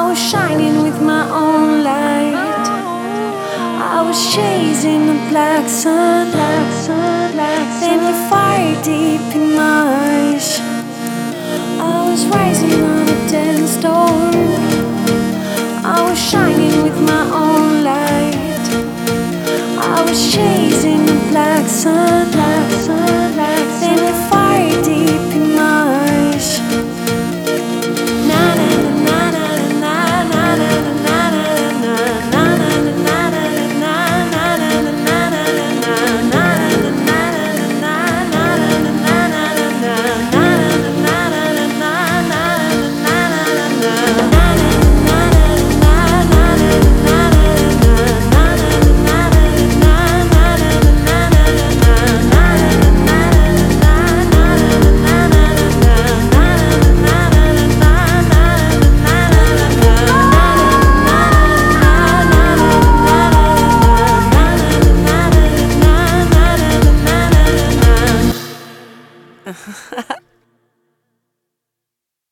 was shining with my own light. I was chasing the black sun. Then you fire deep in my eyes. I was rising on a dense storm. I was shining with my own light. I was chasing the black sun.